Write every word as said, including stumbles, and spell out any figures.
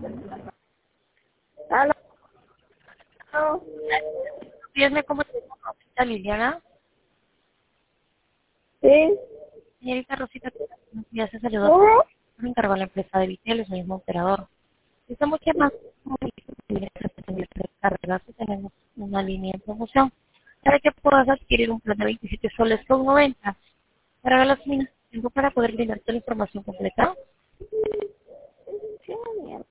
¿Aló? Sí, me comunico con Rosita Liliana. ¿Sí? Señorita Rosita, ya se saludó. ¿Cómo? Me encargó la empresa de Vitel, es el mismo operador. Estamos llamando cargas y tenemos una línea de promoción para que puedas adquirir un plan de veintisiete soles con noventa. Para ver las minas, tengo para poder brindarte la información completa. Sí, mierda.